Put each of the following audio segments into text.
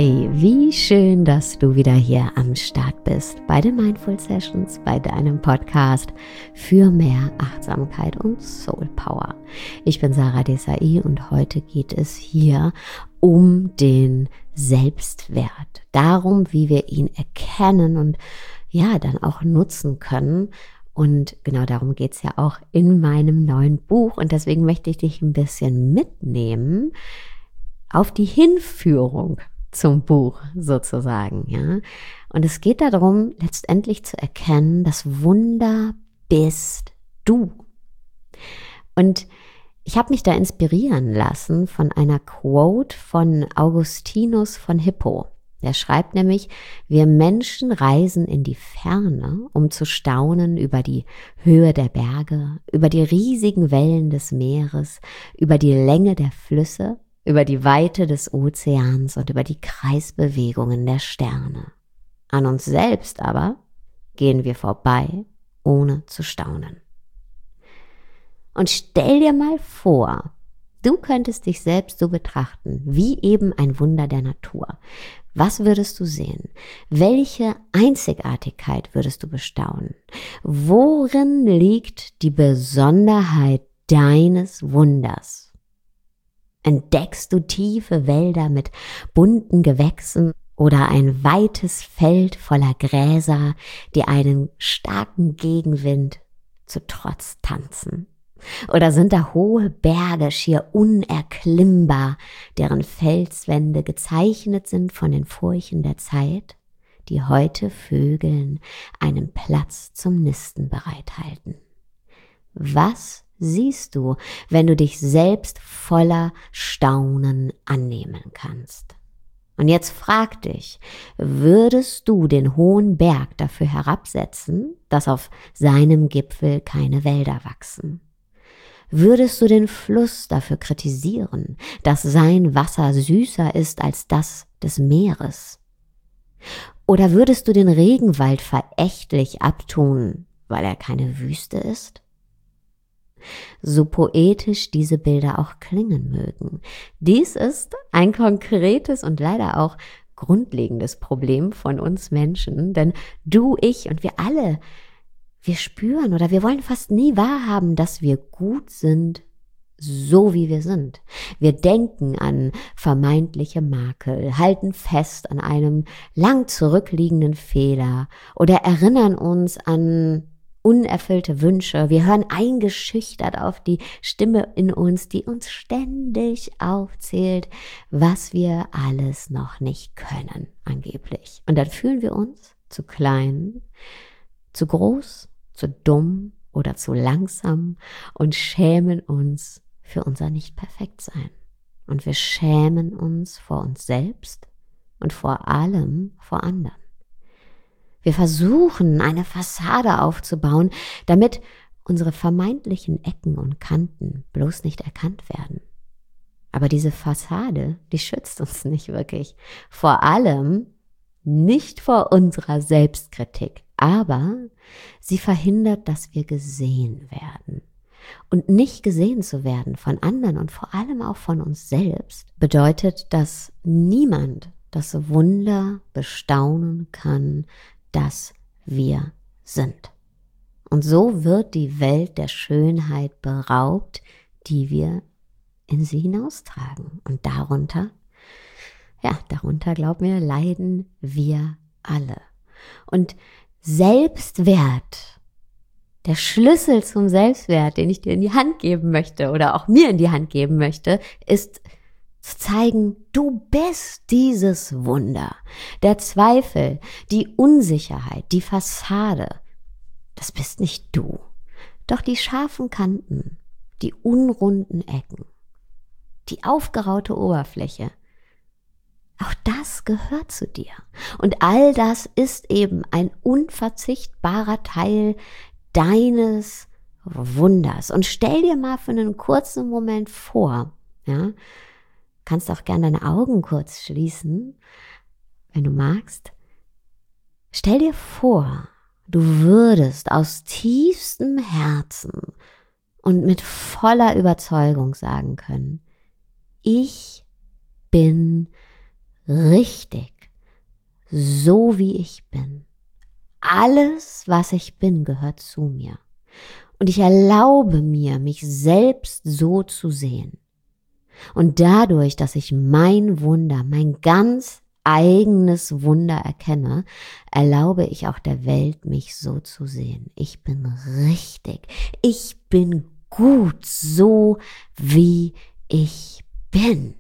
Hey, wie schön, dass du wieder hier am Start bist bei den Mindful Sessions, bei deinem Podcast für mehr Achtsamkeit und Soul Power. Ich bin Sarah Desai und heute geht es hier um den Selbstwert, darum, wie wir ihn erkennen und ja, dann auch nutzen können. Und genau darum geht es ja auch in meinem neuen Buch und deswegen möchte ich dich ein bisschen mitnehmen auf die Hinführung zum Buch sozusagen, ja. Und es geht darum, letztendlich zu erkennen, das Wunder bist du. Und ich habe mich da inspirieren lassen von einer Quote von Augustinus von Hippo. Der schreibt nämlich, wir Menschen reisen in die Ferne, um zu staunen über die Höhe der Berge, über die riesigen Wellen des Meeres, über die Länge der Flüsse, über die Weite des Ozeans und über die Kreisbewegungen der Sterne. An uns selbst aber gehen wir vorbei, ohne zu staunen. Und stell dir mal vor, du könntest dich selbst so betrachten, wie eben ein Wunder der Natur. Was würdest du sehen? Welche Einzigartigkeit würdest du bestaunen? Worin liegt die Besonderheit deines Wunders? Entdeckst du tiefe Wälder mit bunten Gewächsen oder ein weites Feld voller Gräser, die einen starken Gegenwind zu Trotz tanzen? Oder sind da hohe Berge schier unerklimmbar, deren Felswände gezeichnet sind von den Furchen der Zeit, die heute Vögeln einen Platz zum Nisten bereithalten? Was siehst du, wenn du dich selbst voller Staunen annehmen kannst? Und jetzt frag dich, würdest du den hohen Berg dafür herabsetzen, dass auf seinem Gipfel keine Wälder wachsen? Würdest du den Fluss dafür kritisieren, dass sein Wasser süßer ist als das des Meeres? Oder würdest du den Regenwald verächtlich abtun, weil er keine Wüste ist? So poetisch diese Bilder auch klingen mögen. Dies ist ein konkretes und leider auch grundlegendes Problem von uns Menschen, denn du, ich und wir alle, wir spüren oder wir wollen fast nie wahrhaben, dass wir gut sind, so wie wir sind. Wir denken an vermeintliche Makel, halten fest an einem lang zurückliegenden Fehler oder erinnern uns an unerfüllte Wünsche. Wir hören eingeschüchtert auf die Stimme in uns, die uns ständig aufzählt, was wir alles noch nicht können, angeblich. Und dann fühlen wir uns zu klein, zu groß, zu dumm oder zu langsam und schämen uns für unser Nicht-Perfekt-Sein. Und wir schämen uns vor uns selbst und vor allem vor anderen. Wir versuchen, eine Fassade aufzubauen, damit unsere vermeintlichen Ecken und Kanten bloß nicht erkannt werden. Aber diese Fassade, die schützt uns nicht wirklich. Vor allem nicht vor unserer Selbstkritik, aber sie verhindert, dass wir gesehen werden. Und nicht gesehen zu werden von anderen und vor allem auch von uns selbst bedeutet, dass niemand das Wunder bestaunen kann, dass wir sind. Und so wird die Welt der Schönheit beraubt, die wir in sie hinaustragen. Und darunter, glaub mir, leiden wir alle. Und Selbstwert, der Schlüssel zum Selbstwert, den ich dir in die Hand geben möchte oder auch mir in die Hand geben möchte, ist zu zeigen, du bist dieses Wunder. Der Zweifel, die Unsicherheit, die Fassade, das bist nicht du. Doch die scharfen Kanten, die unrunden Ecken, die aufgeraute Oberfläche, auch das gehört zu dir. Und all das ist eben ein unverzichtbarer Teil deines Wunders. Und stell dir mal für einen kurzen Moment vor, ja, kannst auch gerne deine Augen kurz schließen, wenn du magst. Stell dir vor, du würdest aus tiefstem Herzen und mit voller Überzeugung sagen können, ich bin richtig, so wie ich bin. Alles, was ich bin, gehört zu mir. Und ich erlaube mir, mich selbst so zu sehen. Und dadurch, dass ich mein Wunder, mein ganz eigenes Wunder erkenne, erlaube ich auch der Welt, mich so zu sehen. Ich bin richtig. Ich bin gut, so wie ich bin.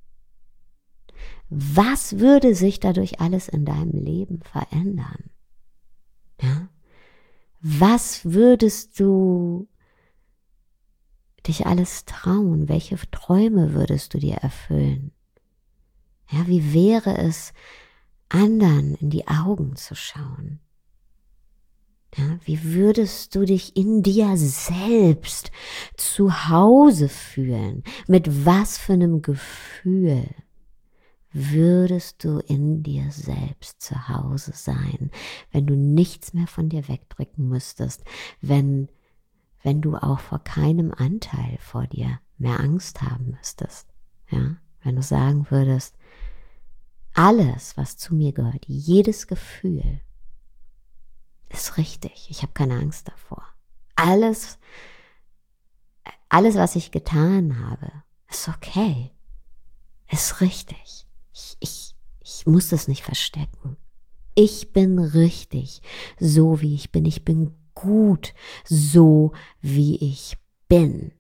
Was würde sich dadurch alles in deinem Leben verändern? Ja? Was würdest du dich alles trauen? Welche Träume würdest du dir erfüllen? Ja, wie wäre es, anderen in die Augen zu schauen? Ja, wie würdest du dich in dir selbst zu Hause fühlen? Mit was für einem Gefühl würdest du in dir selbst zu Hause sein, wenn du nichts mehr von dir wegdrücken müsstest, wenn du auch vor keinem Anteil vor dir mehr Angst haben müsstest, ja, wenn du sagen würdest, alles, was zu mir gehört, jedes Gefühl ist richtig, ich habe keine Angst davor. Alles, was ich getan habe, ist okay, ist richtig. Ich muss das nicht verstecken. Ich bin richtig, so wie ich bin. Ich bin gut, so wie ich bin.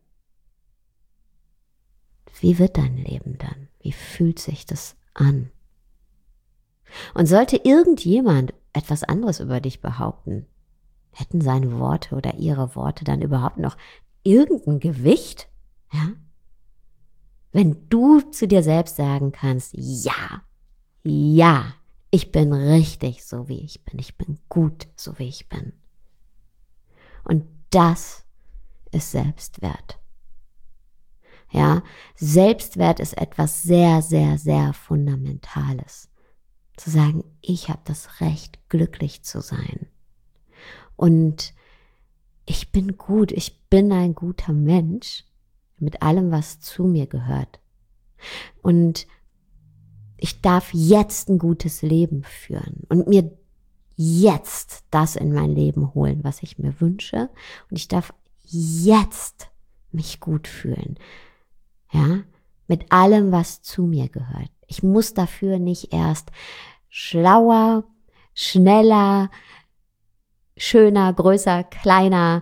Wie wird dein Leben dann? Wie fühlt sich das an? Und sollte irgendjemand etwas anderes über dich behaupten, hätten seine Worte oder ihre Worte dann überhaupt noch irgendein Gewicht? Ja? Wenn du zu dir selbst sagen kannst, ja, ich bin richtig, so wie ich bin. Ich bin gut, so wie ich bin. Und das ist Selbstwert. Ja, Selbstwert ist etwas sehr, sehr, sehr Fundamentales. Zu sagen, ich habe das Recht, glücklich zu sein. Und ich bin gut, ich bin ein guter Mensch mit allem, was zu mir gehört. Und ich darf jetzt ein gutes Leben führen und mir jetzt das in mein Leben holen, was ich mir wünsche. Und ich darf jetzt mich gut fühlen. Ja, mit allem, was zu mir gehört. Ich muss dafür nicht erst schlauer, schneller, schöner, größer, kleiner,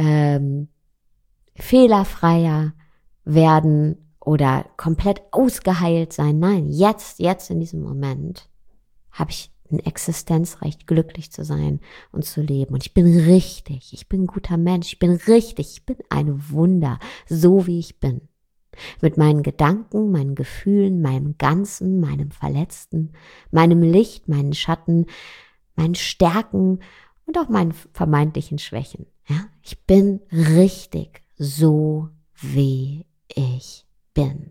fehlerfreier werden oder komplett ausgeheilt sein. Nein, jetzt in diesem Moment habe ich ein Existenzrecht, glücklich zu sein und zu leben. Und ich bin richtig, ich bin ein guter Mensch, ich bin richtig, ich bin ein Wunder, so wie ich bin. Mit meinen Gedanken, meinen Gefühlen, meinem Ganzen, meinem Verletzten, meinem Licht, meinen Schatten, meinen Stärken und auch meinen vermeintlichen Schwächen. Ja? Ich bin richtig, so wie ich bin.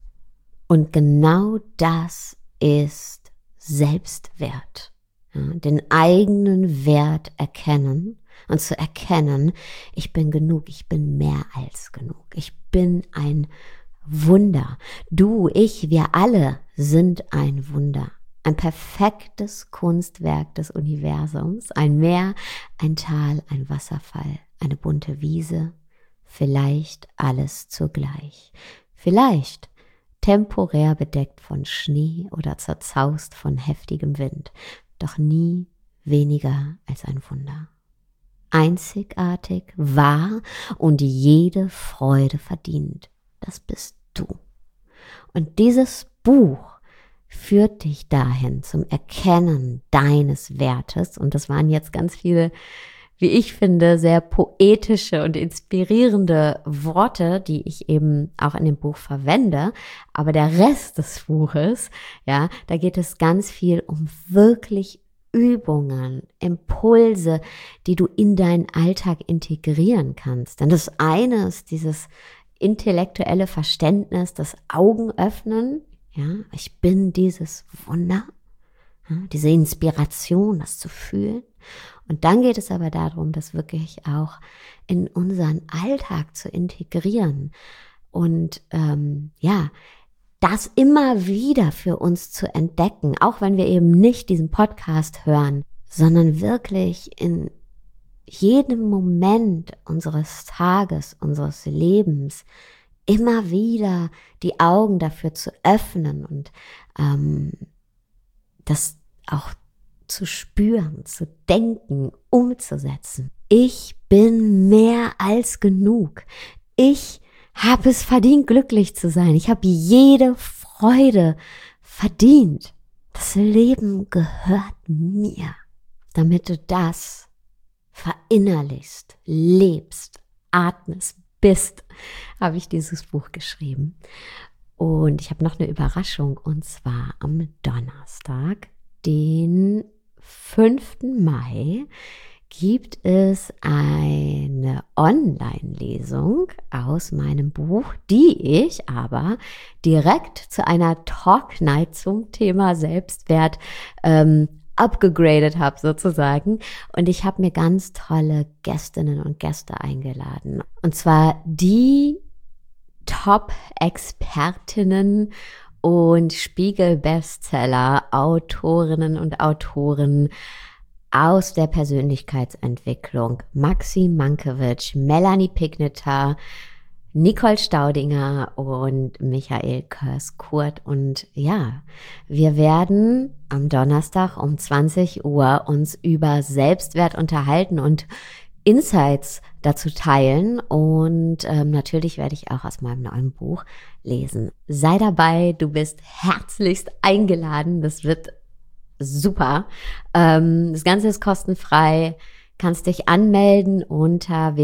Und genau das ist Selbstwert. Ja? Den eigenen Wert erkennen und zu erkennen, ich bin genug, ich bin mehr als genug. Ich bin ein Wunder. Du, ich, wir alle sind ein Wunder. Ein perfektes Kunstwerk des Universums. Ein Meer, ein Tal, ein Wasserfall, eine bunte Wiese. Vielleicht alles zugleich. Vielleicht temporär bedeckt von Schnee oder zerzaust von heftigem Wind. Doch nie weniger als ein Wunder. Einzigartig, wahr und jede Freude verdient. Das bist du. Und dieses Buch führt dich dahin zum Erkennen deines Wertes. Und das waren jetzt ganz viele, wie ich finde, sehr poetische und inspirierende Worte, die ich eben auch in dem Buch verwende. Aber der Rest des Buches, ja, da geht es ganz viel um wirklich Übungen, Impulse, die du in deinen Alltag integrieren kannst. Denn das eine ist dieses intellektuelle Verständnis, das Augenöffnen, ja, ich bin dieses Wunder, ja, diese Inspiration, das zu fühlen. Und dann geht es aber darum, das wirklich auch in unseren Alltag zu integrieren und das immer wieder für uns zu entdecken, auch wenn wir eben nicht diesen Podcast hören, sondern wirklich in jedem Moment unseres Tages, unseres Lebens immer wieder die Augen dafür zu öffnen und das auch zu spüren, zu denken, umzusetzen. Ich bin mehr als genug. Ich habe es verdient, glücklich zu sein. Ich habe jede Freude verdient. Das Leben gehört mir. Damit du das verinnerlichst, lebst, atmest, bist, habe ich dieses Buch geschrieben. Und ich habe noch eine Überraschung, und zwar am Donnerstag, den 5. Mai, gibt es eine Online-Lesung aus meinem Buch, die ich aber direkt zu einer Talk-Night zum Thema Selbstwert abgegradet habe sozusagen. Und ich habe mir ganz tolle Gästinnen und Gäste eingeladen. Und zwar die Top-Expertinnen und Spiegel-Bestseller, Autorinnen und Autoren aus der Persönlichkeitsentwicklung. Maxi Mankiewicz, Melanie Pigneter, Nicole Staudinger und Michael Körs-Kurt. Und ja, wir werden am Donnerstag um 20 Uhr uns über Selbstwert unterhalten und Insights dazu teilen. Und natürlich werde ich auch aus meinem neuen Buch lesen. Sei dabei, du bist herzlichst eingeladen. Das wird super. Das Ganze ist kostenfrei. Kannst dich anmelden unter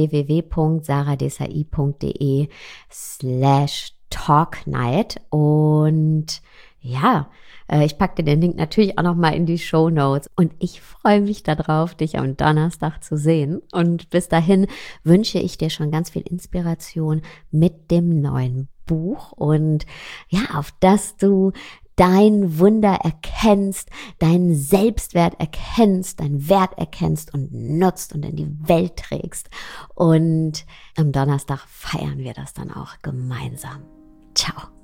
www.saradesai.de/talknight. Und ja, ich packe dir den Link natürlich auch nochmal in die Shownotes. Und ich freue mich darauf, dich am Donnerstag zu sehen. Und bis dahin wünsche ich dir schon ganz viel Inspiration mit dem neuen Buch. Und ja, auf dass du dein Wunder erkennst, deinen Selbstwert erkennst, deinen Wert erkennst und nutzt und in die Welt trägst. Und am Donnerstag feiern wir das dann auch gemeinsam. Ciao.